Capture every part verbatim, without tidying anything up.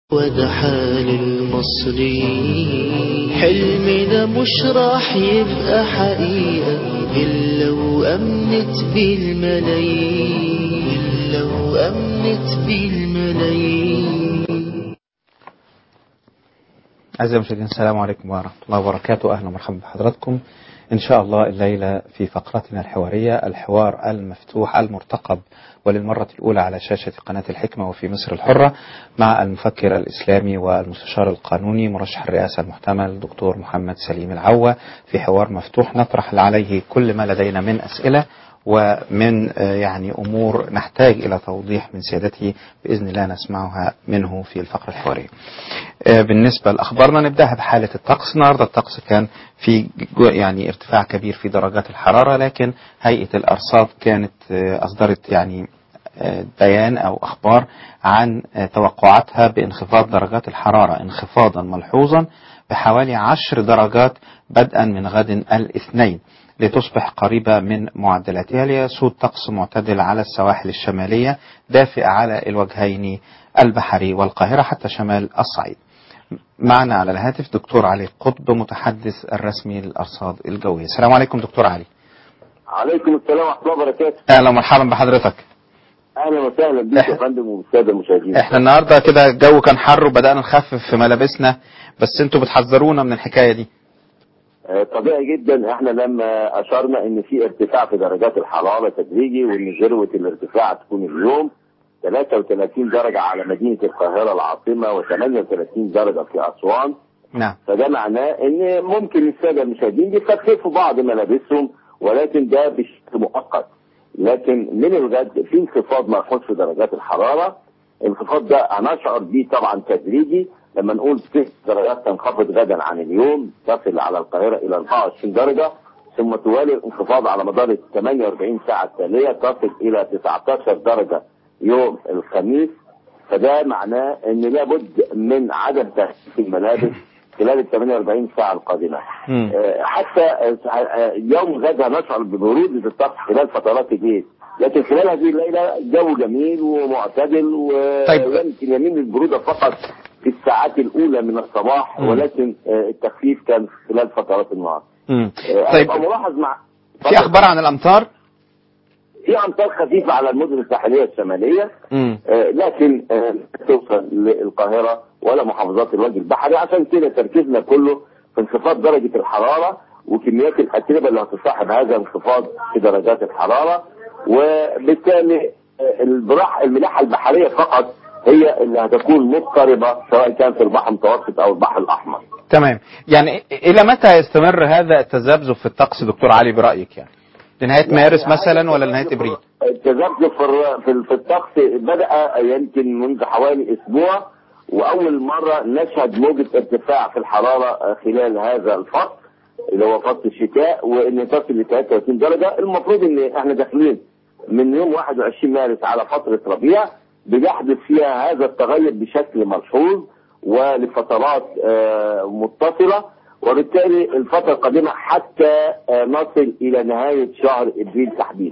وده حال المصريين، حلمنا مش راح يبقى حقيقة إلا وأمنت بالملايين، إلا وأمنت بالملايين. أعزائي المشاهدين، السلام عليكم ورحمة الله وبركاته. أهلا ومرحبا بحضراتكم إن شاء الله الليلة في فقرتنا الحوارية، الحوار المفتوح المرتقب وللمرة الأولى على شاشة قناة الحكمة وفي مصر الحرة، مع المفكر الإسلامي والمستشار القانوني مرشح الرئاسة المحتمل دكتور محمد سليم العوة، في حوار مفتوح نطرح عليه كل ما لدينا من أسئلة ومن يعني أمور نحتاج إلى توضيح من سيادته بإذن الله نسمعها منه في الفقرة الحوارية. بالنسبة لأخبارنا نبدأها بحالة الطقس. النهاردة الطقس كان في يعني ارتفاع كبير في درجات الحرارة، لكن هيئة الأرصاد كانت أصدرت يعني بيان أو أخبار عن توقعاتها بانخفاض درجات الحرارة انخفاضا ملحوظا بحوالي عشر درجات بدءا من غد الاثنين، لتصبح قريبة من معدلاتها، ليسود طقس معتدل على السواحل الشمالية دافئ على الوجهين البحري والقاهرة حتى شمال الصعيد. معنا على الهاتف دكتور علي قطب متحدث الرسمي للأرصاد الجوية. السلام عليكم دكتور علي. عليكم السلام ورحمة الله وبركاته. أهلا ومرحبا بحضرتك. أهلا وسهلا بك يا فندم والسادة المشاهدين. احنا النهاردة كده الجو كان حر وبدأنا نخفف في ملابسنا، بس انتوا بتحذرونا من الحكاية دي. طبيعي جدا، احنا لما اشرنا ان في ارتفاع في درجات الحرارة تدريجي، وان ذروة الارتفاع تكون اليوم ثلاثة وثلاثين درجة على مدينة القاهرة العاصمة وثمانية وثلاثين درجة في أسوان. نعم. فده معناه ان ممكن السادة المشاهدين يخففوا بعض ملابسهم، ولكن ده بشكل مؤقت. لكن من الغد في انخفاض ملحوظ في درجات الحرارة. الانخفاض ده هنشعر بيه طبعا تدريجي، لما نقول ست درجات تنخفض غدا عن اليوم تصل على القاهرة إلى أربعة وعشرين درجة، ثم توالي الانخفاض على مدار ال ثمانية وأربعين ساعة التالية تصل إلى تسعة عشر درجة يوم الخميس. فده معناه ان لابد من عدم تخفيف الملابس خلال ال ثمانية وأربعين ساعة القادمة. حتى يوم غدا نشعر ببرودة الطقس خلال فترات الليل، لكن خلال هذه الليلة الجو جميل ومعتدل، ويمكن يميل البرودة فقط في الساعات الأولى من الصباح، مم. ولكن التخفيف كان خلال فترات النهار. طيب ملاحظ مع في أخبار عن الأمطار؟ في امطار خفيفه على المدن الساحليه الشماليه، آه لكن آه توصل للقاهره ولا محافظات الوجه البحري. عشان كده تركيزنا كله في انخفاض درجه الحراره وكميات الاتربه اللي هتصاحب هذا الانخفاض في درجات الحراره، وبالتالي آه البراح الملاحه البحريه فقط هي اللي هتكون مضطربه، سواء كان في البحر المتوسط او البحر الاحمر. تمام. يعني الى متى يستمر هذا التذبذب في الطقس دكتور علي برايك؟ يعني لنهاية مارس يعني مثلا ولا لنهاية ابريل؟ التذبذب في في الطقس بدأ يمكن منذ حوالي اسبوع، واول مرة نشهد موجة ارتفاع في الحرارة خلال هذا الفصل اللي هو فصل الشتاء، وان تصل ل ثلاثة وثلاثين درجة. المفروض ان احنا داخلين من يوم واحد وعشرين مارس على فترة ربيع بيحدث فيها هذا التغير بشكل ملحوظ ولفترات متصلة، وبالتالي الفترة القادمة حتى نصل إلى نهاية شهر إبريل تحديدا.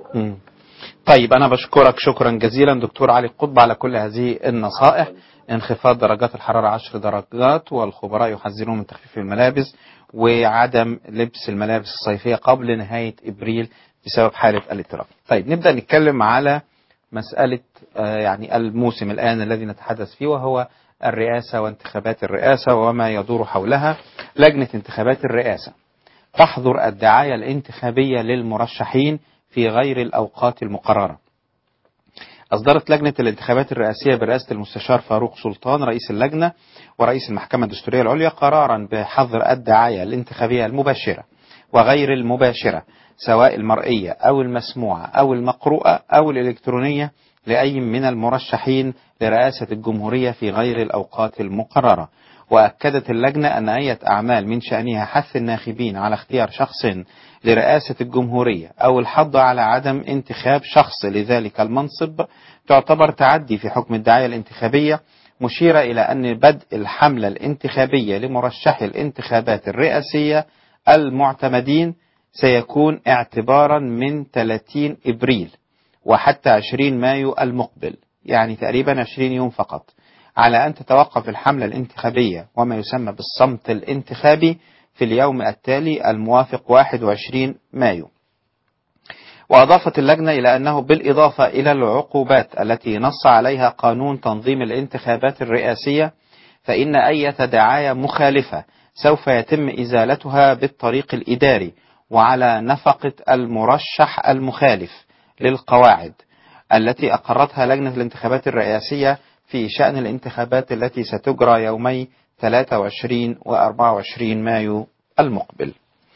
طيب أنا بشكرك شكرا جزيلا دكتور علي قطب على كل هذه النصائح. انخفاض درجات الحرارة عشر درجات، والخبراء يحذرون من تخفيف الملابس وعدم لبس الملابس الصيفية قبل نهاية إبريل بسبب حالة الاضطراب. طيب نبدأ نتكلم على مسألة يعني الموسم الآن الذي نتحدث فيه، وهو الرئاسة وانتخابات الرئاسة وما يدور حولها. لجنة انتخابات الرئاسة تحظر الدعاية الانتخابية للمرشحين في غير الأوقات المقررة. أصدرت لجنة الانتخابات الرئاسية برئاسة المستشار فاروق سلطان رئيس اللجنة ورئيس المحكمة الدستورية العليا قرارا بحظر الدعاية الانتخابية المباشرة وغير المباشرة، سواء المرئية أو المسموعة أو المقروءة أو الإلكترونية، لأي من المرشحين لرئاسة الجمهورية في غير الأوقات المقررة. وأكدت اللجنة أن أي أعمال من شأنها حث الناخبين على اختيار شخص لرئاسة الجمهورية أو الحض على عدم انتخاب شخص لذلك المنصب تعتبر تعدي في حكم الدعاية الانتخابية، مشيرة إلى أن بدء الحملة الانتخابية لمرشحي الانتخابات الرئاسية المعتمدين سيكون اعتبارا من ثلاثين إبريل وحتى عشرين مايو المقبل، يعني تقريبا عشرين يوم فقط، على أن تتوقف الحملة الانتخابية وما يسمى بالصمت الانتخابي في اليوم التالي الموافق واحد وعشرين مايو. وأضافت اللجنة إلى أنه بالإضافة إلى العقوبات التي نص عليها قانون تنظيم الانتخابات الرئاسية، فإن أي دعاية مخالفة سوف يتم إزالتها بالطريق الإداري وعلى نفقة المرشح المخالف للقواعد التي أقرتها لجنة الانتخابات الرئاسية في شأن الانتخابات التي ستجرى يومي ثلاثة وعشرين و أربعة وعشرين مايو المقبل.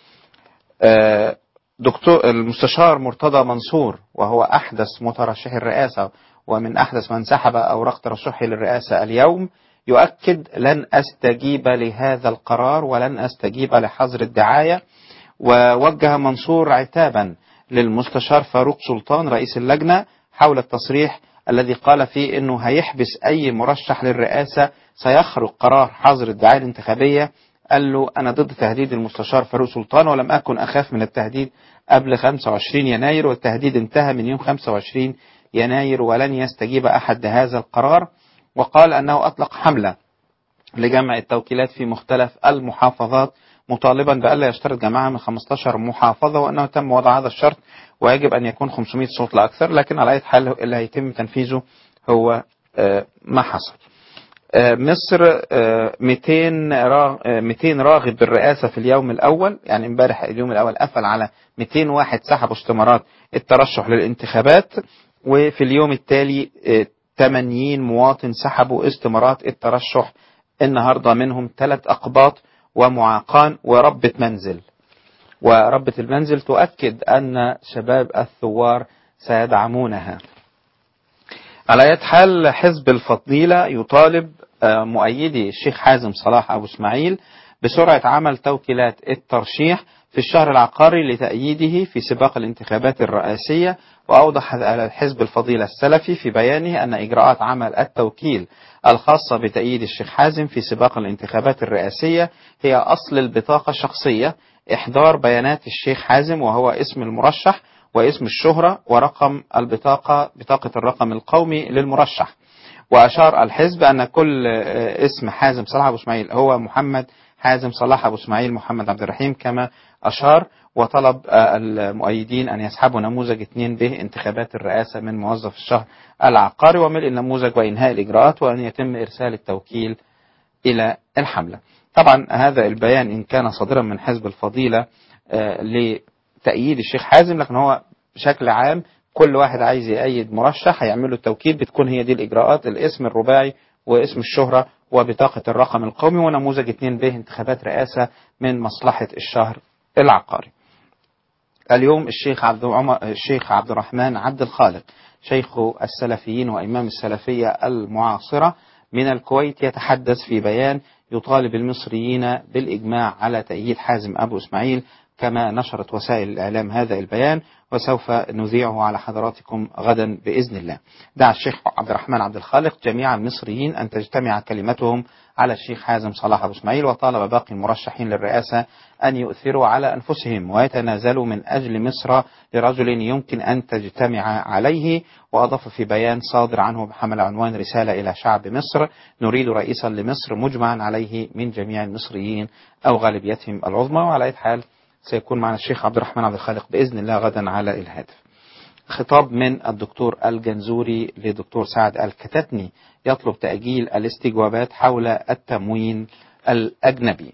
دكتور المستشار مرتضى منصور، وهو أحدث مترشح الرئاسة ومن أحدث من سحب أوراق ترشحه للرئاسة اليوم، يؤكد: لن أستجيب لهذا القرار ولن أستجيب لحظر الدعاية. ووجه منصور عتابا للمستشار فاروق سلطان رئيس اللجنة حول التصريح الذي قال فيه أنه هيحبس أي مرشح للرئاسة سيخرج قرار حظر الدعاية الانتخابية. قال له: أنا ضد تهديد المستشار فاروق سلطان، ولم أكن أخاف من التهديد قبل خمسة وعشرين يناير، والتهديد انتهى من يوم خمسة وعشرين يناير ولن يستجيب أحد لهذا القرار. وقال أنه أطلق حملة لجمع التوكيلات في مختلف المحافظات مطالبا بألا يشترط جماعة من خمسة عشر محافظة، وأنه تم وضع هذا الشرط ويجب أن يكون خمسمائة صوت لا أكثر. لكن على أي حال اللي هيتم تنفيذه هو ما حصل. مصر مئتين راغب بالرئاسة في اليوم الأول، يعني امبارح اليوم الأول قفل على مئتين واحد سحبوا استمارات الترشح للانتخابات، وفي اليوم التالي ثمانين مواطن سحبوا استمارات الترشح النهاردة، منهم ثلاث أقباط ومعاقان وربة منزل. وربة المنزل تؤكد أن شباب الثوار سيدعمونها. على أي حال حزب الفضيلة يطالب مؤيدي الشيخ حازم صلاح أبو اسماعيل بسرعة عمل توكيلات الترشيح في الشهر العقاري لتأييده في سباق الانتخابات الرئاسية. وأوضح حزب الفضيلة السلفي في بيانه أن إجراءات عمل التوكيل الخاصة بتأييد الشيخ حازم في سباق الانتخابات الرئاسية هي أصل البطاقة الشخصية، إحضار بيانات الشيخ حازم وهو اسم المرشح واسم الشهرة ورقم البطاقة بطاقة الرقم القومي للمرشح. وأشار الحزب أن كل اسم حازم صلاح أبو اسماعيل هو محمد حازم صلاح أبو اسماعيل محمد عبد الرحيم كما أشار. وطلب المؤيدين أن يسحبوا نموذج اثنين به انتخابات الرئاسة من موظف الشهر العقاري وملء النموذج وإنهاء الإجراءات، وأن يتم إرسال التوكيل إلى الحملة. طبعا هذا البيان إن كان صادرا من حزب الفضيلة لتأييد الشيخ حازم، لكن هو بشكل عام كل واحد عايز يأيد مرشح هيعمله التوكيل، بتكون هي دي الإجراءات: الاسم الرباعي واسم الشهرة وبطاقة الرقم القومي ونموذج اثنين به انتخابات رئاسة من مصلحة الشهر العقاري. اليوم الشيخ عبد عمر الشيخ عبد الرحمن عبد الخالق شيخ السلفيين وإمام السلفية المعاصرة من الكويت يتحدث في بيان يطالب المصريين بالإجماع على تأييد حازم أبو اسماعيل كما نشرت وسائل الإعلام هذا البيان، وسوف نذيعه على حضراتكم غدا بإذن الله. دعا الشيخ عبد الرحمن عبد الخالق جميع المصريين أن تجتمع كلمتهم على الشيخ حازم صلاح أبو اسماعيل، وطالب باقي المرشحين للرئاسة أن يؤثروا على أنفسهم ويتنازلوا من أجل مصر لرجل يمكن أن تجتمع عليه. وأضاف في بيان صادر عنه بحمل عنوان رسالة إلى شعب مصر: نريد رئيسا لمصر مجمعا عليه من جميع المصريين أو غالبيتهم العظمى. وعلى أي حال سيكون معنا الشيخ عبد الرحمن عبد الخالق بإذن الله غدا على الهاتف. خطاب من الدكتور الجنزوري لدكتور سعد الكتاتني يطلب تأجيل الاستجوابات حول التموين الأجنبي.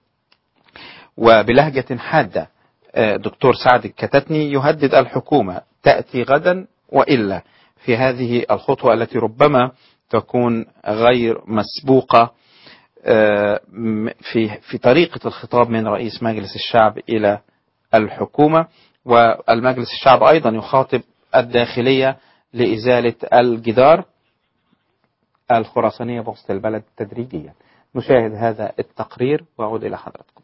وبلهجة حادة دكتور سعد الكتاتني يهدد الحكومة تأتي غدا وإلا في هذه الخطوة التي ربما تكون غير مسبوقة في في طريقة الخطاب من رئيس مجلس الشعب إلى الحكومة. والمجلس الشعب أيضا يخاطب الداخلية لإزالة الجدار الخراسانية بوسط البلد تدريجيا. نشاهد هذا التقرير وأعود إلى حضراتكم.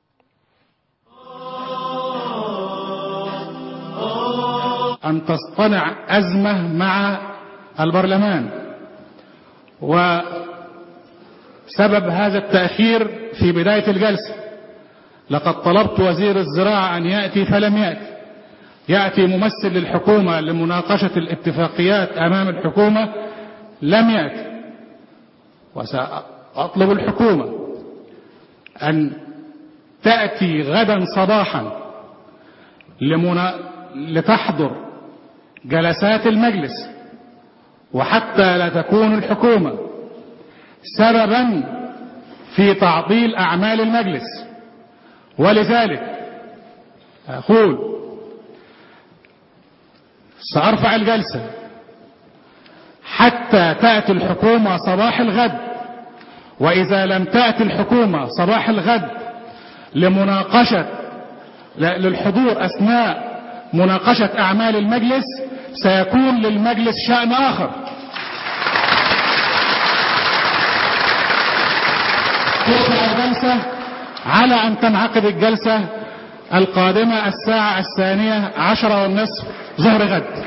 أن تصطنع أزمة مع البرلمان، وسبب هذا التأخير في بداية الجلسة لقد طلبت وزير الزراعة أن يأتي فلم يأتي، يأتي ممثل للحكومة لمناقشة الاتفاقيات أمام الحكومة لم يأتي، وسأطلب الحكومة أن تأتي غدا صباحا لمنا... لتحضر جلسات المجلس، وحتى لا تكون الحكومة سببا في تعطيل أعمال المجلس. ولذلك أقول سأرفع الجلسة حتى تأتي الحكومة صباح الغد، وإذا لم تأتي الحكومة صباح الغد لمناقشة للحضور أثناء مناقشة أعمال المجلس سيكون للمجلس شأن آخر. ترفع الجلسة على أن تنعقد الجلسة القادمة الساعة الثانية عشرة والنصف ظهر غد.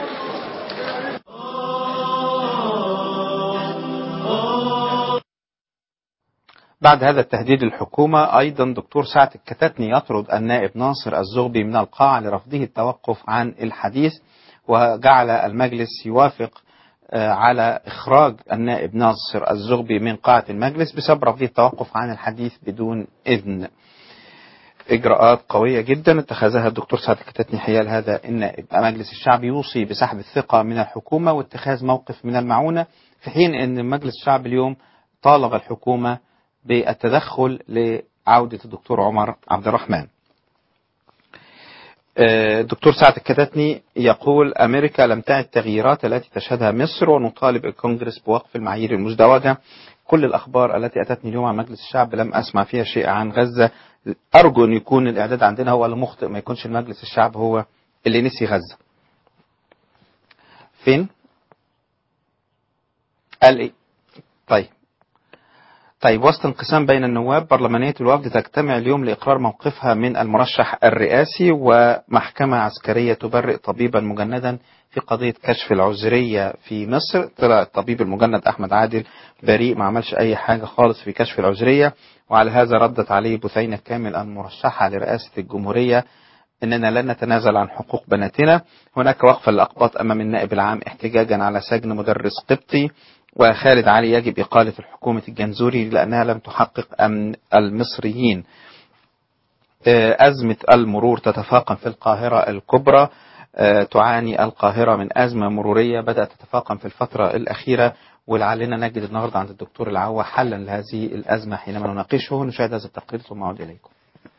بعد هذا التهديد الحكومة، أيضا دكتور سعد الكتاتني يطرد النائب ناصر الزغبي من القاعة لرفضه التوقف عن الحديث، وجعل المجلس يوافق على إخراج النائب ناصر الزغبي من قاعة المجلس بسبب رفضه التوقف عن الحديث بدون إذن. إجراءات قوية جدا اتخذها الدكتور سعد الكتاتني حيال هذا النائب. مجلس الشعب يوصي بسحب الثقة من الحكومة واتخاذ موقف من المعونة، في حين أن مجلس الشعب اليوم طالب الحكومة بالتدخل لعودة الدكتور عمر عبد الرحمن. الدكتور سعد الكتاتني يقول: أمريكا لم تعد التغييرات التي تشهدها مصر، ونطالب الكونغرس بوقف المعايير المزدوجة. كل الأخبار التي أتتني اليوم عن مجلس الشعب لم أسمع فيها شيء عن غزة. أرجو أن يكون الإعداد عندنا هو المخطئ، ما يكونش المجلس الشعب هو اللي نسي غزة. فين؟ قال إيه؟ طيب طيب وسط انقسام بين النواب، برلمانية الوفد تجتمع اليوم لإقرار موقفها من المرشح الرئاسي، ومحكمة عسكرية تبرئ طبيبا مجندا في قضية كشف العذرية في مصر. طلع الطبيب المجند أحمد عادل بريء، ما عملش أي حاجة خالص في كشف العذرية، وعلى هذا ردت عليه بثينة كامل المرشحة لرئاسة الجمهورية: إننا لن نتنازل عن حقوق بناتنا. هناك وقفة للأقباط أمام النائب العام احتجاجا على سجن مدرس قبطي. وخالد علي: يجب إقالة الحكومة الجنزوري لأنها لم تحقق أمن المصريين. أزمة المرور تتفاقم في القاهرة الكبرى. تعاني القاهرة من أزمة مرورية بدأت تتفاقم في الفترة الأخيرة، ولعلنا نجد النهاردة عند الدكتور العوا حلا لهذه الأزمة حينما نناقشه. نشاهد هذا التقرير ثم أعود إليكم.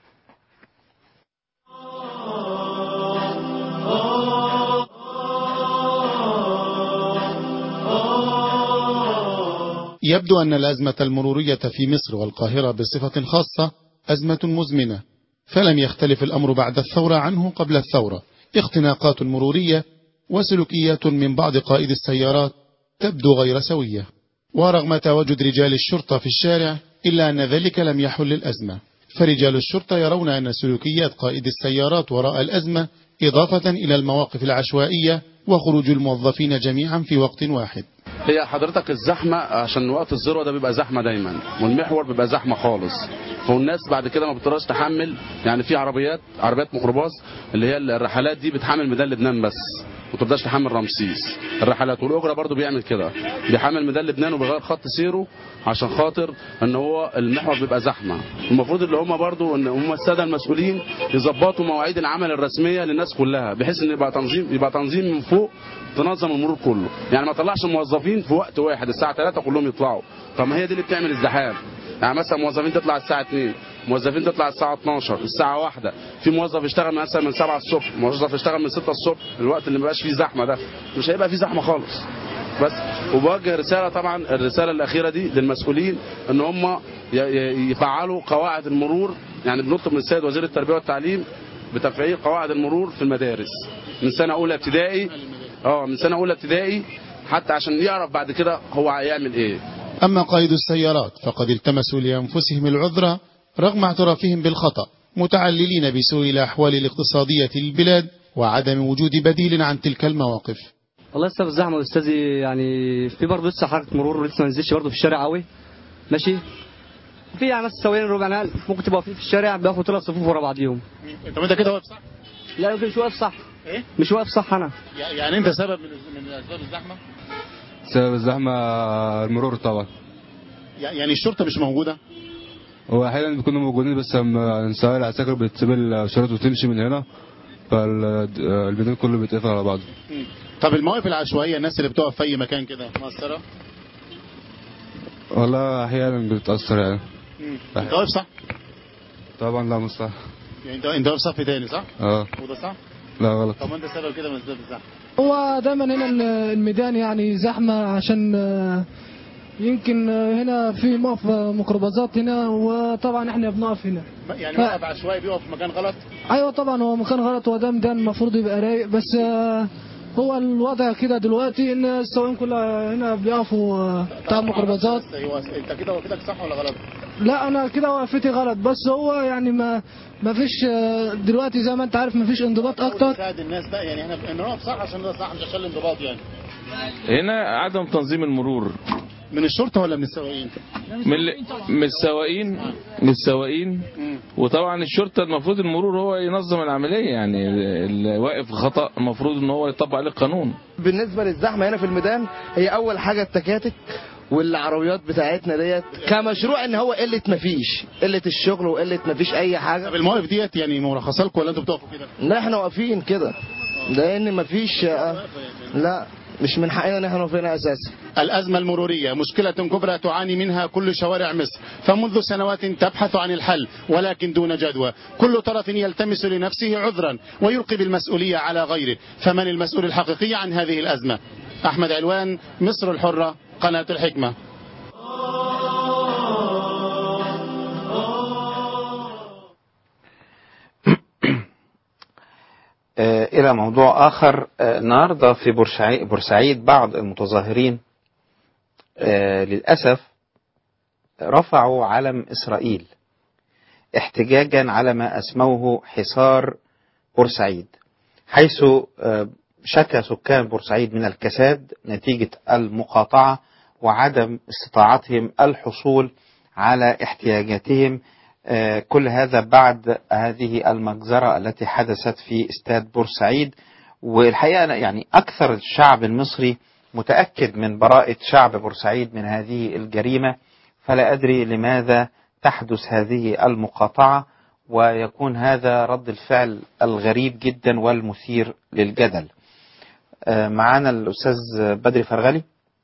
يبدو أن الأزمة المرورية في مصر والقاهرة بصفة خاصة أزمة مزمنة، فلم يختلف الأمر بعد الثورة عنه قبل الثورة. اختناقات مرورية وسلوكيات من بعض قائد السيارات تبدو غير سوية، ورغم تواجد رجال الشرطة في الشارع إلا أن ذلك لم يحل الأزمة، فرجال الشرطة يرون أن سلوكيات قائد السيارات وراء الأزمة، إضافة إلى المواقف العشوائية وخروج الموظفين جميعا في وقت واحد. هي حضرتك الزحمة عشان وقت الذروة ده بيبقى زحمة دايما، والمحور بيبقى زحمة خالص، فالناس بعد كده ما بتقدرش تحمل. يعني في عربيات عربيات ميكروباص اللي هي الرحلات دي بتحمل ميدان لبنان بس، ما تقدرش تحمل رمسيس. الرحلات والاجره برضو بيعمل كده، بيحمل ميدان لبنان وبيغير خط سيره عشان خاطر ان هو المحور بيبقى زحمه. المفروض اللي هم برضو ان هم الساده المسؤولين يظبطوا مواعيد العمل الرسميه للناس كلها، بحيث ان يبقى تنظيم يبقى تنظيم من فوق تنظم المرور كله. يعني ما طلعش موظفين في وقت واحد الساعه ثلاثة كلهم يطلعوا. طب ما هي دي اللي بتعمل الزحام. يعني مثلا موظفين تطلع الساعه اثنين، موظفين تطلع الساعه اتناشر، الساعه واحدة، في موظف يشتغل مثلا من سبعة الصبح، موظف يشتغل من ستة الصبح، الوقت اللي ما بقاش فيه زحمه ده مش هيبقى فيه زحمه خالص. بس وبوجه رساله، طبعا الرساله الاخيره دي للمسؤولين ان هم يفعلوا قواعد المرور. يعني بنطلب من السيد وزير التربيه والتعليم بتفعيل قواعد المرور في المدارس من سنه اولى ابتدائي، اه من سنه اولى ابتدائي، حتى عشان يعرف بعد كده هو هيعمل ايه. اما قائد السيارات فقد التمسوا لانفسهم العذر رغم اعترافهم بالخطأ، متعللين بسوء الاحوال الاقتصاديه للبلاد وعدم وجود بديل عن تلك المواقف. والله لسه بالزحمه يا استاذي، يعني في برضه لسه حركه مرور ولسه ما نزلش برضه في الشارع قوي ماشي. في يعني ناس سواقين ربع نقل ممكن تبقى واقفين في الشارع بياخدوا ثلاث صفوف ورا بعضيهم. طب انت كده واقف صح؟ لا يمكن مش واقف صح. ايه؟ مش واقف صح انا. يعني انت سبب من من اسباب الزحمه؟ سبب الزحمه المرور طبعا. يعني الشرطة مش موجودة؟ هو احيانا بيكونوا موجودين بس لما سواق العساكر بتسيب الشرط وتمشي من هنا فالميدان كله بيتقفل على بعضه. طب المواقف العشوائية الناس اللي بتقف في أي مكان كده مؤثرة؟ والله احيانا بتأثر يعني. انت واقف صح؟ طبعا لا مش صح. يعني انت انت واقف صف تاني صح؟ اه. وده صح؟ لا غلط. طب انت سبب كده من اسباب الزحمة؟ هو دايما هنا الميدان يعني زحمة عشان يمكن هنا في موقف ميكروباصات هنا وطبعا احنا بنقف هنا. يعني ف... موقف عشوائي بيقف في مكان غلط؟ ايوه طبعا هو مكان غلط وده ميدان المفروض يبقى رايق بس هو الوضع كده دلوقتي ان السواقين كلها هنا بيقفوا بتاع الميكروباصات. انت كده وقفتك صح ولا غلط؟ لا انا كده وقفتي غلط بس هو يعني ما ما فيش دلوقتي زي ما انت عارف ما فيش انضباط اكتر. تساعد الناس بقى يعني احنا نقف صح عشان ده صح مش عشان الانضباط يعني. هنا عدم تنظيم المرور. من الشرطة ولا من السواقين؟ من من السواقين من السواقين وطبعا الشرطة المفروض المرور هو ينظم العملية يعني اللي واقف خطأ المفروض ان هو يطبق عليه القانون. بالنسبة للزحمة هنا في الميدان هي اول حاجة التكاتك والعربيات بتاعتنا ديت كمشروع ان هو قلة مفيش قلة الشغل وقلة مفيش اي حاجة. طب المواقف ديت يعني مرخصة لكم ولا انتوا بتقفوا كده؟ لا احنا واقفين كده لان مفيش لا مش من حقنا ان احنا نقف هنا اساسا. الأزمة المرورية مشكلة كبرى تعاني منها كل شوارع مصر فمنذ سنوات تبحث عن الحل ولكن دون جدوى. كل طرف يلتمس لنفسه عذرا ويلقي بالمسؤولية على غيره. فمن المسؤول الحقيقي عن هذه الأزمة؟ أحمد علوان، مصر الحرة، قناة الحكمة. إلى موضوع آخر. النهاردة في بورسعيد بعض المتظاهرين للأسف رفعوا علم إسرائيل احتجاجا على ما أسموه حصار بورسعيد، حيث شكى سكان بورسعيد من الكساد نتيجة المقاطعة وعدم استطاعتهم الحصول على احتياجاتهم. كل هذا بعد هذه المجزرة التي حدثت في استاد بورسعيد. والحقيقة يعني أكثر الشعب المصري متأكد من براءة شعب بورسعيد من هذه الجريمة، فلا أدري لماذا تحدث هذه المقاطعة ويكون هذا رد الفعل الغريب جدا والمثير للجدل. معانا الأستاذ بدري فرغلي.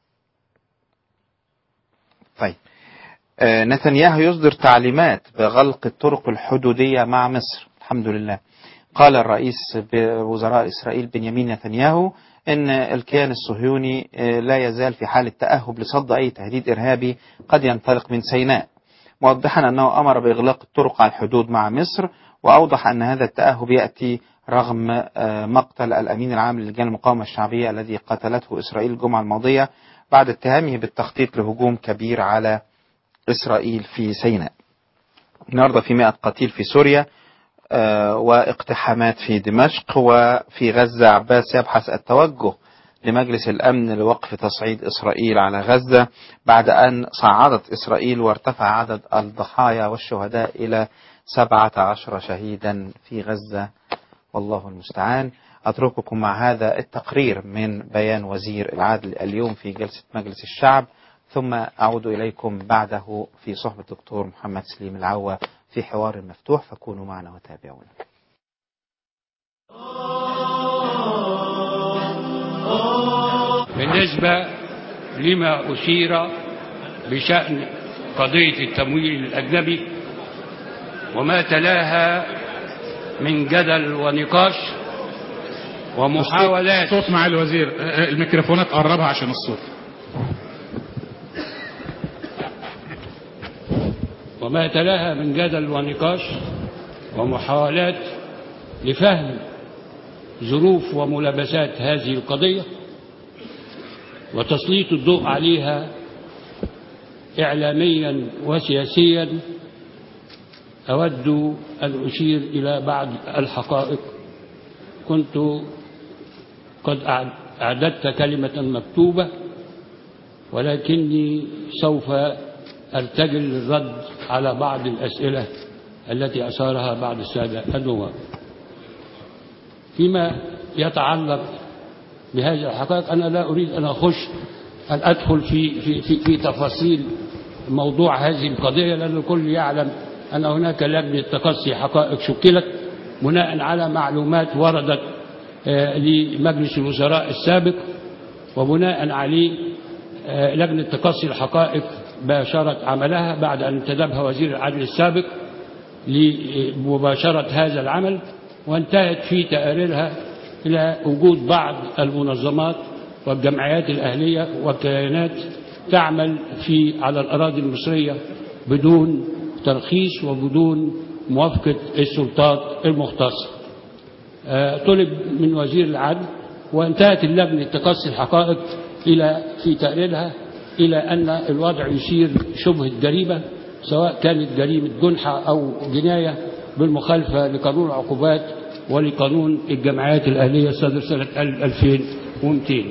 طيب، نتنياهو يصدر تعليمات بغلق الطرق الحدودية مع مصر. الحمد لله. قال الرئيس بوزراء إسرائيل بنيامين نتنياهو إن الكيان الصهيوني لا يزال في حالة تأهب لصد أي تهديد إرهابي قد ينطلق من سيناء، موضحا أنه أمر بإغلاق الطرق على الحدود مع مصر، وأوضح أن هذا التأهب يأتي رغم مقتل الأمين العام للجان المقاومة الشعبية الذي قتلته إسرائيل الجمعة الماضية بعد اتهامه بالتخطيط لهجوم كبير على إسرائيل في سيناء. النهارده في مئة قتيل في سوريا واقتحامات في دمشق. وفي غزة عباس يبحث التوجه لمجلس الأمن لوقف تصعيد إسرائيل على غزة بعد أن صعدت إسرائيل وارتفع عدد الضحايا والشهداء إلى سبعة عشر شهيدا في غزة، والله المستعان. أترككم مع هذا التقرير من بيان وزير العدل اليوم في جلسة مجلس الشعب، ثم أعود إليكم بعده في صحبة الدكتور محمد سليم العوة في حوار مفتوح، فكونوا معنا وتابعونا. بالنسبة لما أثير بشأن قضية التمويل الأجنبي وما تلاها من جدل ونقاش ومحاولات. صوت مع الوزير، الميكروفونات قربها عشان الصوت. وما تلاها من جدل ونقاش ومحاولات لفهم ظروف وملابسات هذه القضية وتسليط الضوء عليها إعلاميا وسياسيا، أود أن أشير إلى بعض الحقائق. كنت قد أعددت كلمة مكتوبة ولكني سوف أرتجل للرد على بعض الأسئلة التي أثارها بعض السادة النواب. فيما يتعلق بهذه الحقائق أنا لا أريد أن أخش أن أدخل في, في, في, في تفاصيل موضوع هذه القضية، لأن الكل يعلم أن هناك لجنة تقصي حقائق شكلت بناء على معلومات وردت لمجلس الوزراء السابق، وبناء عليه لجنة تقصي الحقائق باشرت عملها بعد أن انتدبها وزير العدل السابق لمباشرة هذا العمل، وانتهت في تقاريرها إلى وجود بعض المنظمات والجمعيات الأهلية والكيانات تعمل في على الأراضي المصرية بدون ترخيص وبدون موافقة السلطات المختصة. طلب من وزير العدل، وانتهت اللجنة تقصي الحقائق إلى في تقريرها إلى أن الوضع يثير شبهة جريمة، سواء كانت جريمة جنحة أو جناية بالمخالفة لقانون العقوبات ولقانون الجمعيات الأهلية الصادر سنة ألفين ومئتين.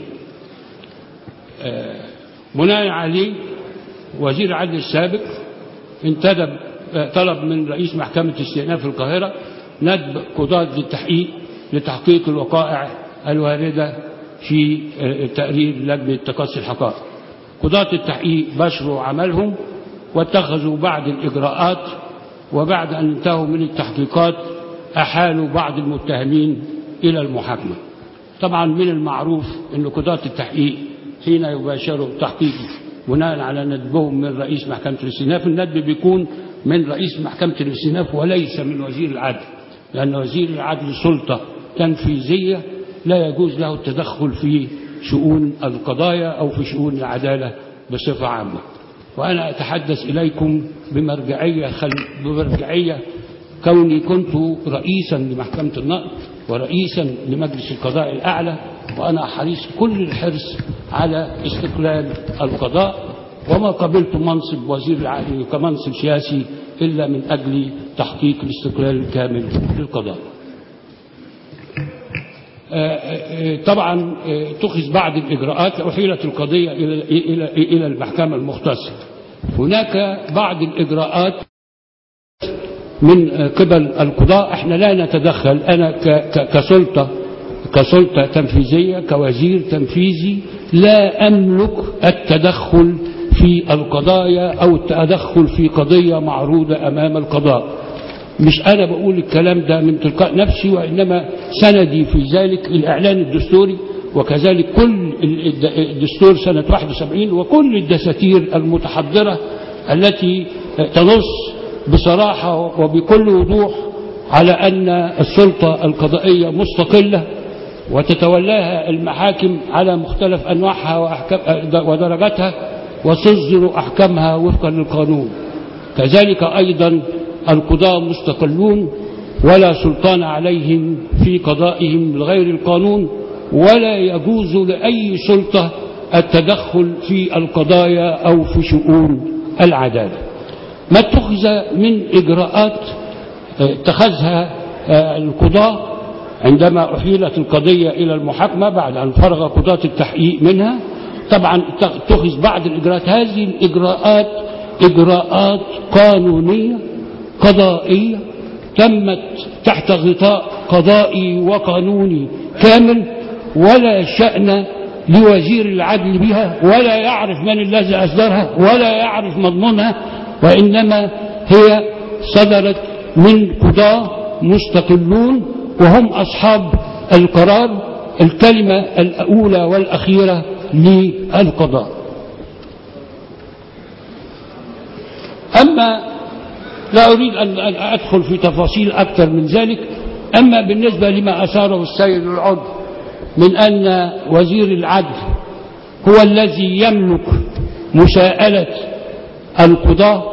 بناء عليه وزير العدل السابق انتدب طلب من رئيس محكمة استئناف القاهرة ندب قضاة للتحقيق لتحقيق الوقائع الواردة في تقرير لجنة تقصي الحقائق. قضاة التحقيق بشروا عملهم واتخذوا بعض الإجراءات، وبعد أن انتهوا من التحقيقات أحالوا بعض المتهمين إلى المحاكمة. طبعا من المعروف أن قضاة التحقيق حين يباشروا التحقيق بناء على ندبهم من رئيس محكمة الاستئناف، الندب بيكون من رئيس محكمة الاستئناف وليس من وزير العدل، لأن وزير العدل سلطة تنفيذية لا يجوز له التدخل في شؤون القضايا أو في شؤون العدالة بصفة عامة. وأنا أتحدث إليكم بمرجعية, خل... بمرجعية كوني كنت رئيسا لمحكمة النقض ورئيسا لمجلس القضاء الأعلى، وأنا حريص كل الحرص على استقلال القضاء، وما قبلت منصب وزير العدل كمنصب سياسي إلا من أجل تحقيق الاستقلال الكامل للقضاء. طبعا اتخذ بعض الإجراءات، أحيلت القضية إلى إلى إلى المحكمة المختصة. هناك بعض الإجراءات من قبل القضاء احنا لا نتدخل، أنا كسلطة كسلطة تنفيذية كوزير تنفيذي لا أملك التدخل في القضايا أو التدخل في قضية معروضة أمام القضاء. مش أنا بقول الكلام ده من تلقاء نفسي، وإنما سندي في ذلك الإعلان الدستوري، وكذلك كل الدستور سنة واحد وسبعين وكل الدساتير المتحضرة التي تنص بصراحة وبكل وضوح على أن السلطة القضائية مستقلة وتتولاها المحاكم على مختلف أنواعها ودرجاتها وتصدر أحكامها وفقا للقانون. كذلك أيضا القضاة مستقلون ولا سلطان عليهم في قضائهم لغير القانون، ولا يجوز لأي سلطة التدخل في القضايا أو في شؤون العدالة. ما اتخذ من إجراءات اتخذها القضاة عندما أحيلت القضية إلى المحاكمة بعد أن فرغ قضاة التحقيق منها، طبعا اتخذ بعض الإجراءات. هذه الإجراءات إجراءات قانونية قضائية تمت تحت غطاء قضائي وقانوني كامل، ولا شأن لوزير العدل بها، ولا يعرف من الذي أصدرها، ولا يعرف مضمونها، وإنما هي صدرت من قضاة مستقلون وهم أصحاب القرار، الكلمة الأولى والأخيرة للقضاء. أما لا أريد أن أدخل في تفاصيل أكثر من ذلك. أما بالنسبة لما أثاره السيد العضو من أن وزير العدل هو الذي يملك مساءلة القضاة،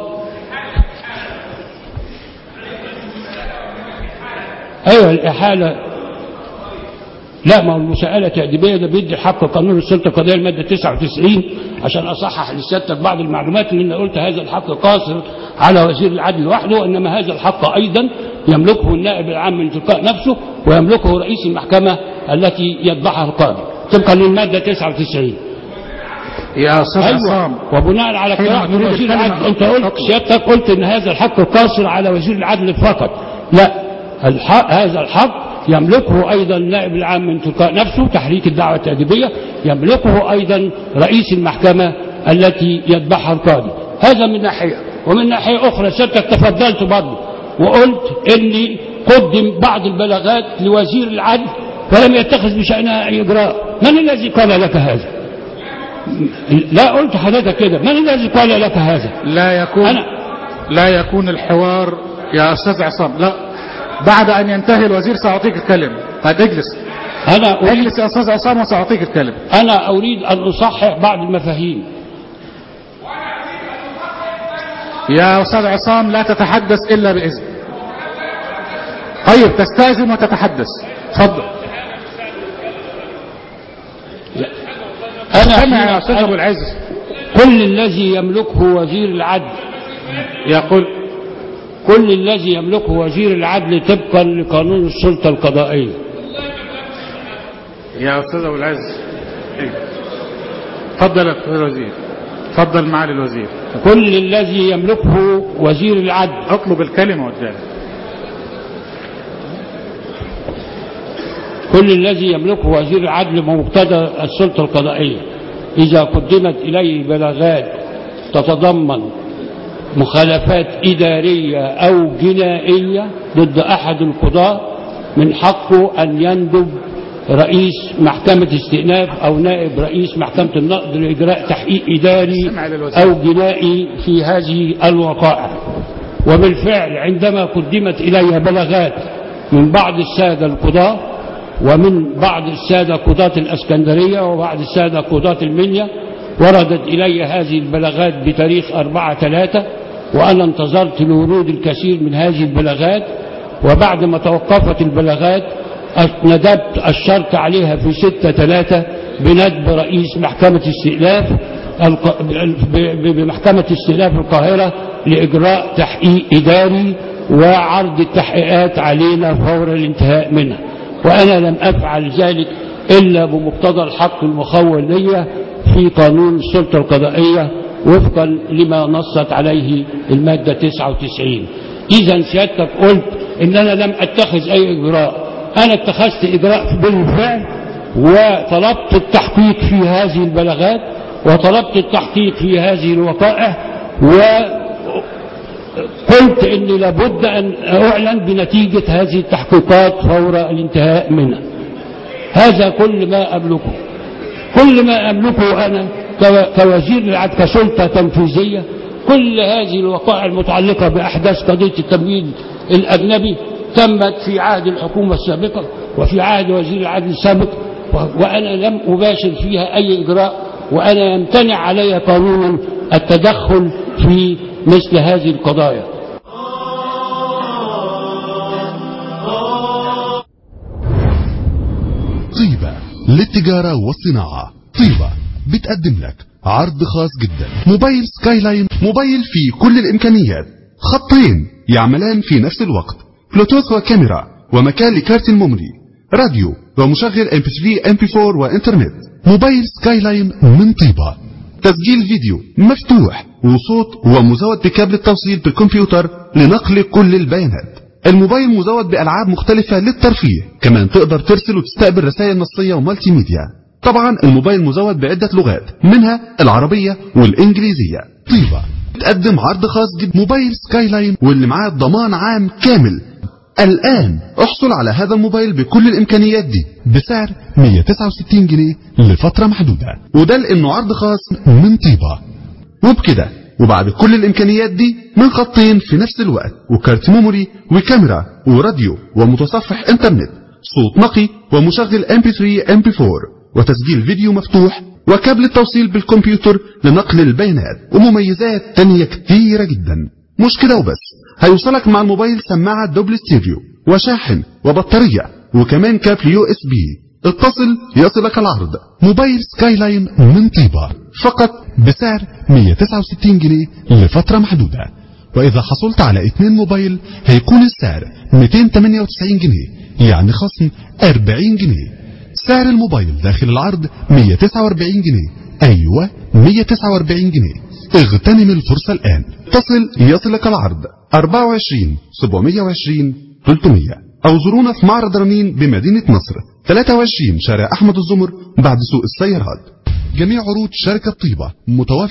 أيوة الإحالة لا، ما هو المساءلة التأديبية ده بيدي حق قانون السلطة القضائية المادة تسعة وتسعين، عشان أصحح لسيادتك بعض المعلومات اللي أنا قلت هذا الحق قاصر على وزير العدل وحده، إنما هذا الحق أيضا يملكه النائب العام من تلقاء نفسه، ويملكه رئيس المحكمة التي يتبعها القاضي طبقا للمادة تسعة وتسعين. يا أستاذ عصام، أيوة. وبناء على قراءة وزير العدل أنت قلت سيادتك قلت إن هذا الحق قاصر على وزير العدل فقط، لا، الحق هذا الحق يملكه أيضا النائب العام من تلقاء نفسه تحريك الدعوة التأديبية، يملكه أيضا رئيس المحكمة التي يتبعها القاضي. هذا من ناحية. ومن ناحية أخرى سيادتك تفضلت برضه وقلت إني قدم بعض البلاغات لوزير العدل ولم يتخذ بشأنها أي إجراء. من الذي قال لك هذا؟ لا قلت حضرتك كده، من الذي قال لك هذا؟ لا يكون أنا لا يكون الحوار يا أستاذ عصام. لا، بعد أن ينتهي الوزير سأعطيك الكلمة. طيب اجلس. أنا أريد اجلس يا أستاذ عصام وسأعطيك الكلمة. أنا أريد أن أصحح بعض المفاهيم. يا أستاذ عصام لا تتحدث إلا بإذن. طيب تستأذن وتتحدث. تفضل. أنا سمع يا أستاذ أبو العز. كل الذي يملكه وزير العدل يقول كل الذي يملكه وزير العدل طبقا لقانون السلطة القضائية. يا أستاذ أبو العز تفضل يا أستاذ الوزير. تفضل معالي الوزير. كل الذي يملكه وزير العدل. اطلب الكلمة قدامي. كل الذي يملكه وزير العدل بمقتضى السلطة القضائية إذا قدمت إليه بلاغات تتضمن مخالفات إدارية أو جنائية ضد أحد القضاة من حقه أن يندب رئيس محكمة استئناف أو نائب رئيس محكمة النقض لإجراء تحقيق إداري أو جنائي في هذه الوقائع. وبالفعل عندما قدمت إلي بلاغات من بعض السادة القضاة ومن بعض السادة قضاة الأسكندرية وبعض السادة قضاة المنيا، وردت إلي هذه البلاغات بتاريخ أربعة ثلاثة، وأنا انتظرت لورود الكثير من هذه البلاغات. وبعد ما توقفت البلاغات ندبت الشرط عليها في ستة ثلاثة بندب رئيس محكمة استئناف بمحكمة استئناف القاهرة لإجراء تحقيق إداري وعرض التحقيقات علينا فور الانتهاء منها. وأنا لم أفعل ذلك إلا بمقتضى الحق المخول لي في قانون السلطة القضائية وفقا لما نصت عليه المادة تسعة وتسعين. إذا سيادتك قلت إن أنا لم أتخذ أي إجراء. أنا اتخذت إجراء بالفعل وطلبت التحقيق في هذه البلاغات وطلبت التحقيق في هذه الوقائع، وقلت إني لابد أن أعلن بنتيجة هذه التحقيقات فور الانتهاء منها. هذا كل ما أملكه. كل ما أملكه أنا كوزير العدل كسلطة تنفيذية. كل هذه الوقائع المتعلقة بأحداث قضية التمويل الأجنبي تمت في عهد الحكومة السابقة وفي عهد وزير العدل السابق، وأنا لم أباشر فيها أي إجراء، وأنا يمتنع علي قانونا التدخل في مثل هذه القضايا. طيبة للتجارة والصناعة. طيبة بتقدم لك عرض خاص جدا. موبايل سكاي لاين، موبايل فيه كل الإمكانيات، خطين يعملان في نفس الوقت، بلوتوث وكاميرا ومكان لكارت الميموري، راديو ومشغل إم بي ثري إم بي فور وإنترنت. موبايل سكاي لاين من طيبة. تسجيل فيديو مفتوح وصوت ومزود بكابل التوصيل بالكمبيوتر لنقل كل البيانات. الموبايل مزود بألعاب مختلفة للترفيه، كمان تقدر ترسل وتستقبل رسائل نصية ومالتي ميديا. طبعا الموبايل مزود بعدة لغات منها العربية والإنجليزية. طيبة تقدم عرض خاص جدا، موبايل سكاي لاين واللي معاه ضمان عام كامل. الآن احصل على هذا الموبايل بكل الإمكانيات دي بسعر مية وتسعة وستين جنيه لفترة محدودة، وده لأنه عرض خاص من طيبة. وبكده وبعد كل الإمكانيات دي من خطين في نفس الوقت وكارت ميموري وكاميرا وراديو ومتصفح انترنت، صوت نقي ومشغل إم بي ثري إم بي فور وتسجيل فيديو مفتوح وكابل التوصيل بالكمبيوتر لنقل البيانات ومميزات تانية كتيرة جدا. مش كده وبس، هيوصلك مع الموبايل سماعة دوبل ستيريو وشاحن وبطارية وكمان كابل يو اس بي. اتصل يصلك العرض. موبايل سكاي لاين من طيبة فقط بسعر مية وتسعة وستين جنيه لفترة محدودة، وإذا حصلت على اتنين موبايل هيكون السعر ميتين وتمانية وتسعين جنيه، يعني خصم أربعين جنيه. سعر الموبايل داخل العرض مية وتسعة وأربعين جنيه. أيوة مية وتسعة وأربعين جنيه. اغتنم الفرصة الآن. اتصل يصلك العرض أربعة وعشرين سبعمية وعشرين ثلاثمية أو زورونا في معرض رنين بمدينة نصر ثلاثة وعشرين شارع أحمد الزمر بعد سوق السيارات. جميع عروض شركة طيبة متوافرة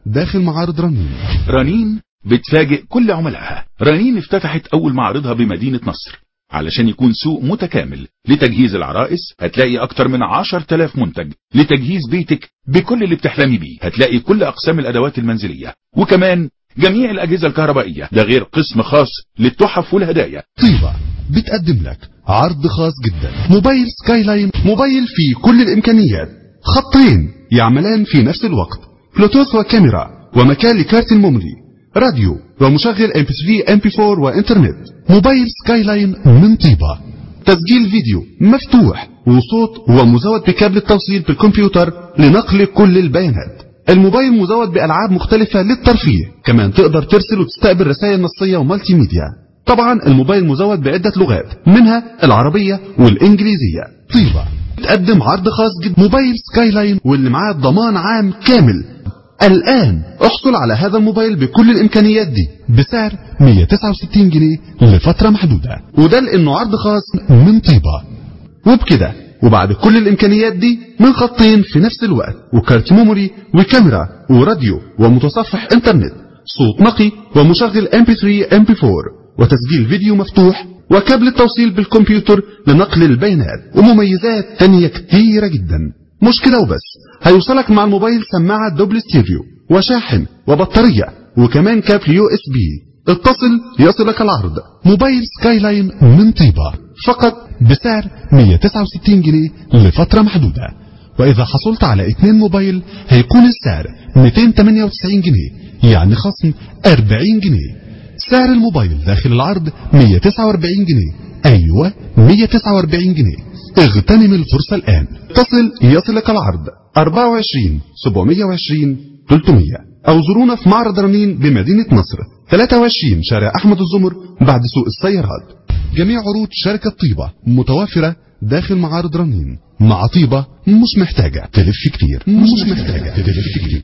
داخل معارض رنين. رنين بتفاجئ كل عملائها. رنين افتتحت أول معرضها بمدينة نصر علشان يكون سوق متكامل لتجهيز العرائس. هتلاقي أكتر من عشر تلاف منتج لتجهيز بيتك بكل اللي بتحلمي بيه. هتلاقي كل أقسام الأدوات المنزلية وكمان جميع الأجهزة الكهربائية، ده غير قسم خاص للتحف والهدايا. طيبة بتقدم لك عرض خاص جدا. موبايل سكاي لاين، موبايل فيه كل الإمكانيات، خطين يعملان في نفس الوقت، بلوتوث وكاميرا ومكان لكارت الميموري، راديو ومشغل ام بي ثري ام بي فور وانترنت. موبايل سكاي لاين من طيبة، تسجيل فيديو مفتوح وصوت ومزود بكابل التوصيل بالكمبيوتر لنقل كل البيانات. الموبايل مزود بألعاب مختلفة للترفيه، كمان تقدر ترسل وتستقبل رسائل نصية ومالتي ميديا. طبعا الموبايل مزود بعدة لغات منها العربية والإنجليزية. طيبة تقدم عرض خاص جدا، موبايل سكاي لاين واللي معاه ضمان عام كامل. الآن احصل على هذا الموبايل بكل الإمكانيات دي بسعر مية وتسعة وستين جنيه لفترة محدودة، وده لأنه عرض خاص من طيبة. وبكده وبعد كل الإمكانيات دي من خطين في نفس الوقت وكارت ميموري وكاميرا وراديو ومتصفح انترنت، صوت نقي ومشغل ام بي ثري ام بي فور وتسجيل فيديو مفتوح وكابل التوصيل بالكمبيوتر لنقل البيانات ومميزات تانية كتيرة جدا. مش كده وبس، هيوصلك مع الموبايل سماعة دوبل ستيريو وشاحن وبطارية وكمان كابل يو اس بي. اتصل يصلك العرض. موبايل سكاي لاين من طيبة فقط بسعر مية وتسعة وستين جنيه لفترة محدودة، وإذا حصلت على اتنين موبايل هيكون السعر ميتين وتمانية وتسعين جنيه، يعني خصم أربعين جنيه. سعر الموبايل داخل العرض مية وتسعة وأربعين جنيه. أيوة مية وتسعة وأربعين جنيه. اغتنم الفرصة الآن. اتصل يصلك العرض أربعة وعشرين سبعمية وعشرين تلتمية أو زورونا في معرض رنين بمدينة نصر ثلاثة وعشرين شارع أحمد الزمر بعد سوق السيارات. جميع عروض شركة طيبة متوافرة داخل معارض رنين. مع طيبة مش محتاجة تلف كتير، مش محتاجة تلف كتير.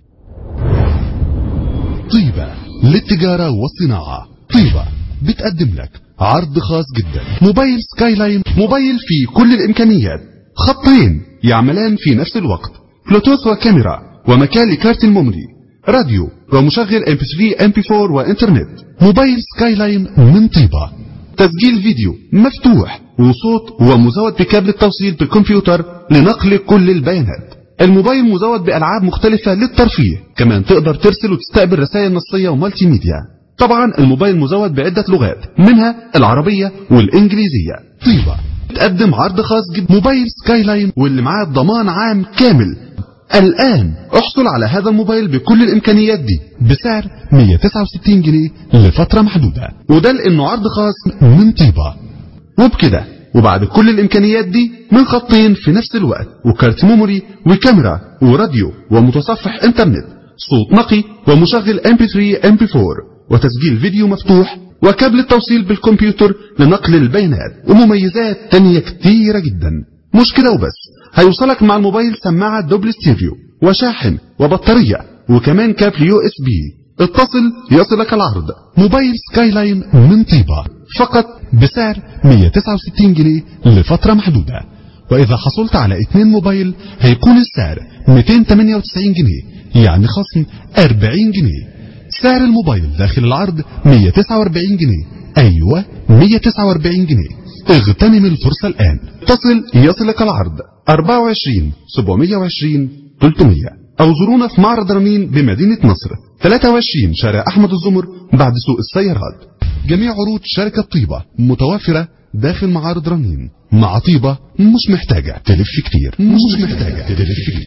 طيبة للتجارة والصناعة. طيبة بتقدم لك عرض خاص جدا. موبايل سكاي لاين، موبايل فيه كل الإمكانيات، خطين يعملان في نفس الوقت، بلوتوث وكاميرا ومكان لكارت الميموري، راديو ومشغل ام بي ثري ام بي فور وانترنت. موبايل سكاي لاين من طيبة، تسجيل فيديو مفتوح وصوت ومزود بكابل التوصيل بالكمبيوتر لنقل كل البيانات. الموبايل مزود بألعاب مختلفة للترفيه، كمان تقدر ترسل وتستقبل رسائل نصية ومالتي ميديا. طبعا الموبايل مزود بعدة لغات منها العربية والإنجليزية. طيبة تقدم عرض خاص جدا. موبايل سكاي لاين واللي معاه ضمان عام كامل. الآن احصل على هذا الموبايل بكل الإمكانيات دي بسعر مية وتسعة وستين جنيه لفترة محدودة، وده لأنه عرض خاص من طيبة. وبكده وبعد كل الإمكانيات دي من خطين في نفس الوقت وكارت ميموري وكاميرا وراديو ومتصفح انترنت، صوت نقي ومشغل ام بي ثري ام بي فور وتسجيل فيديو مفتوح وكابل التوصيل بالكمبيوتر لنقل البيانات ومميزات تانية كتيرة جدا. مش كده وبس، هيوصلك مع الموبايل سماعة دوبل ستيريو وشاحن وبطارية وكمان كابل يو اس بي. اتصل يصلك العرض. موبايل سكاي لاين من طيبة فقط بسعر مية وتسعة وستين جنيه لفترة محدودة، وإذا حصلت على اتنين موبايل هيكون السعر ميتين وتمانية وتسعين جنيه، يعني خصم أربعين جنيه. سعر الموبايل داخل العرض مية وتسعة وأربعين جنيه. أيوة مية وتسعة وأربعين جنيه. اغتنم الفرصة الآن. اتصل يصلك العرض أربعة وعشرين سبعمية وعشرين تلتمية أو زورونا في معرض رنين بمدينة نصر ثلاثة وعشرين شارع أحمد الزمر بعد سوق السيارات. جميع عروض شركة طيبة متوافرة داخل معارض رنين. مع طيبة مش محتاجة تلف كتير، مش محتاجة تلف كتير.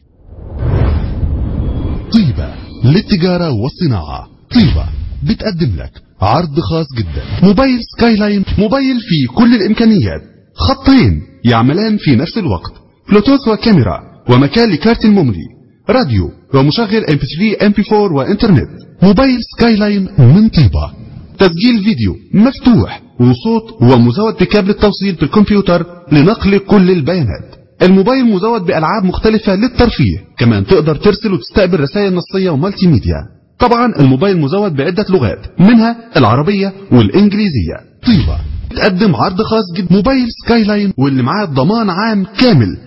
طيبة للتجارة والصناعة. طيبة بتقدم لك عرض خاص جدا. موبايل سكاي لاين، موبايل فيه كل الإمكانيات، خطين يعملان في نفس الوقت، بلوتوث وكاميرا ومكان لكارت الميموري، راديو ومشغل ام بي ثري ام بي فور وانترنت. موبايل سكاي لاين من طيبة، تسجيل فيديو مفتوح وصوت ومزود بكابل التوصيل بالكمبيوتر لنقل كل البيانات. الموبايل مزود بألعاب مختلفة للترفيه، كمان تقدر ترسل وتستقبل رسائل نصية ومالتي ميديا. طبعا الموبايل مزود بعدة لغات منها العربية والإنجليزية. طيبة تقدم عرض خاص جدا. موبايل سكاي لاين واللي معاه ضمان عام كامل.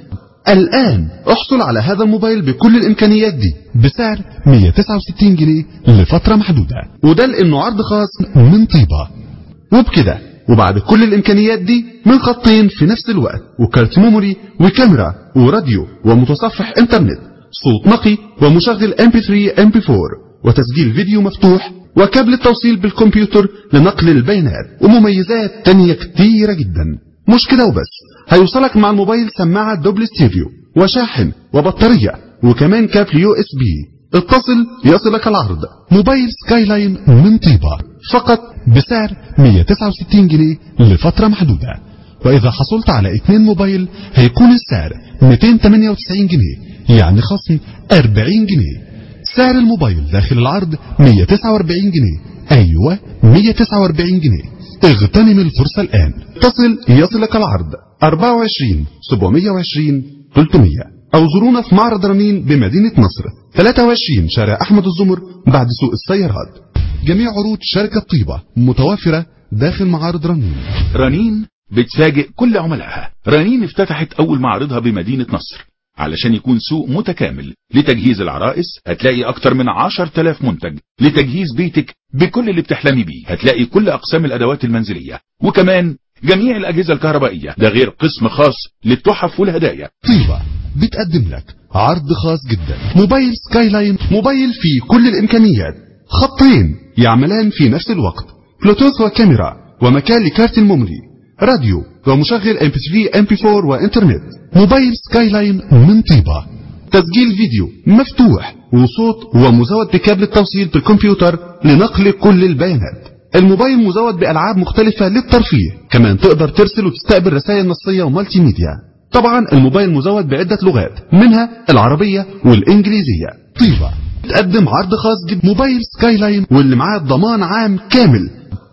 الآن احصل على هذا الموبايل بكل الإمكانيات دي بسعر مية وتسعة وستين جنيه لفترة محدودة، وده لأنه عرض خاص من طيبة. وبكده وبعد كل الإمكانيات دي من خطين في نفس الوقت وكارت ميموري وكاميرا وراديو ومتصفح انترنت، صوت نقي ومشغل إم بي ثري إم بي فور وتسجيل فيديو مفتوح وكابل التوصيل بالكمبيوتر لنقل البيانات ومميزات تانية كتيرة جدا. مش كده وبس، هيوصلك مع الموبايل سماعة دوبل ستيريو وشاحن وبطارية وكمان كابل يو اس بي. اتصل يصلك العرض. موبايل سكاي لاين من طيبة فقط بسعر مية وتسعة وستين جنيه لفترة محدودة، وإذا حصلت على اتنين موبايل هيكون السعر مئتين وثمانية وتسعين جنيه، يعني خصم أربعين جنيه. سعر الموبايل داخل العرض مية وتسعة وأربعين جنيه، أيوة مية وتسعة وأربعين جنيه. اغتنم الفرصة الآن. اتصل يصلك العرض أربعة وعشرين سبعمية وعشرين ثلاثمية أو زورونا في معرض رنين بمدينة نصر ثلاثة وعشرين شارع أحمد الزمر بعد سوق السيارات. جميع عروض شركة طيبة متوافرة داخل معارض رنين. رنين بتفاجئ كل عملائها. رنين افتتحت أول معرضها بمدينة نصر علشان يكون سوق متكامل لتجهيز العرائس. هتلاقي أكتر من عشر تلاف منتج لتجهيز بيتك بكل اللي بتحلمي بيه. هتلاقي كل أقسام الأدوات المنزلية وكمان جميع الأجهزة الكهربائية، ده غير قسم خاص للتحف والهدايا. طيبة بتقدم لك عرض خاص جدا. موبايل سكاي لاين، موبايل فيه كل الإمكانيات، خطين يعملان في نفس الوقت، بلوتوث وكاميرا ومكان لكارت الميموري، راديو ومشغل إم بي ثري إم بي فور وإنترنت. موبايل سكاي لاين من طيبة، تسجيل فيديو مفتوح وصوت ومزود بكابل التوصيل بالكمبيوتر لنقل كل البيانات. الموبايل مزود بألعاب مختلفة للترفيه، كمان تقدر ترسل وتستقبل رسائل نصية ومالتي ميديا. طبعا الموبايل مزود بعدة لغات منها العربية والإنجليزية. طيبة تقدم عرض خاص جدا، موبايل سكاي لاين واللي معاه ضمان عام كامل.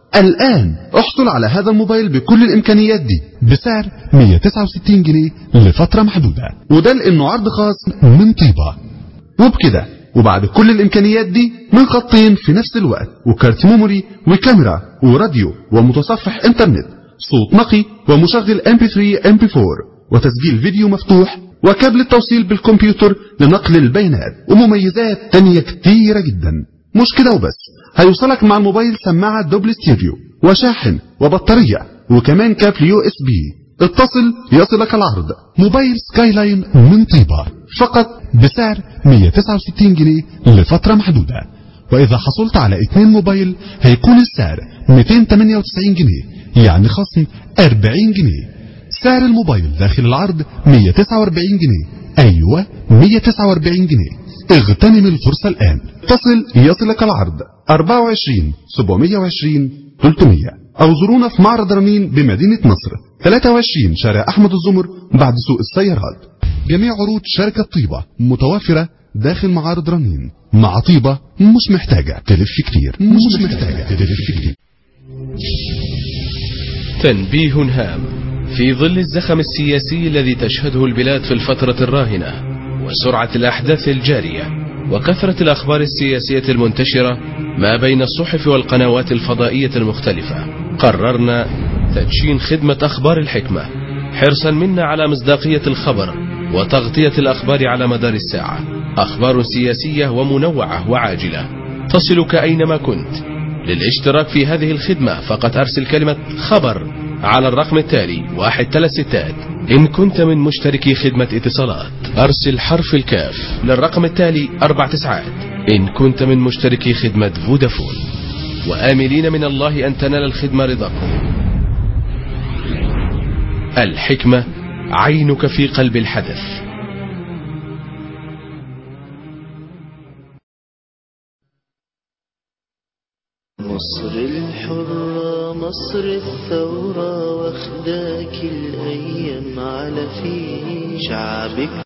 الآن احصل على هذا الموبايل بكل الإمكانيات دي بسعر مية وتسعة وستين جنيه لفترة محدودة، وده لأنه عرض خاص من طيبة. وبكده وبعد كل الإمكانيات دي من خطين في نفس الوقت وكارت ميموري وكاميرا وراديو ومتصفح انترنت، صوت نقي ومشغل إم بي ثري إم بي فور وتسجيل فيديو مفتوح وكابل التوصيل بالكمبيوتر لنقل البيانات ومميزات تانية كتيرة جدا. مش كده وبس، هيوصلك مع الموبايل سماعة دوبل ستيريو وشاحن وبطارية وكمان كابل يو اس بي. اتصل يصلك العرض. موبايل سكاي لاين من طيبة فقط بسعر مية وتسعة وستين جنيه لفترة محدودة، وإذا حصلت على اتنين موبايل هيكون السعر مئتين وثمانية وتسعين جنيه، يعني خصم أربعين جنيه. سعر الموبايل داخل العرض مية وتسعة وأربعين جنيه، أيوة مية وتسعة وأربعين جنيه. اغتنم الفرصة الآن. اتصل يصلك العرض أربعة وعشرين سبعمية وعشرين ثلاثمية أو زورونا في معرض رنين بمدينة نصر ثلاثة وعشرين شارع أحمد الزمر بعد سوق السيارات. جميع عروض شركة طيبة متوافرة داخل معارض رنين. مع طيبة مش محتاجة تلف كتير، مش محتاجة تلف كتير. تنبيه هام: في ظل الزخم السياسي الذي تشهده البلاد في الفترة الراهنة وسرعة الأحداث الجارية وكثرة الأخبار السياسية المنتشرة ما بين الصحف والقنوات الفضائية المختلفة، قررنا تدشين خدمة أخبار الحكمة حرصا منا على مصداقية الخبر وتغطية الأخبار على مدار الساعة. أخبار سياسية ومنوعة وعاجلة تصلك أينما كنت. للاشتراك في هذه الخدمة فقط أرسل كلمة خبر على الرقم التالي واحد ثلاث ستات. إن كنت من مشتركي خدمة اتصالات أرسل حرف الكاف للرقم التالي أربع تسعات. إن كنت من مشتركي خدمة فودافون. وآملين من الله أن تنال الخدمة رضاكم. الحكمة عينك في قلب الحدث. مصر الحرة، مصر الثورة، واخداك الأيام على فيه شعبك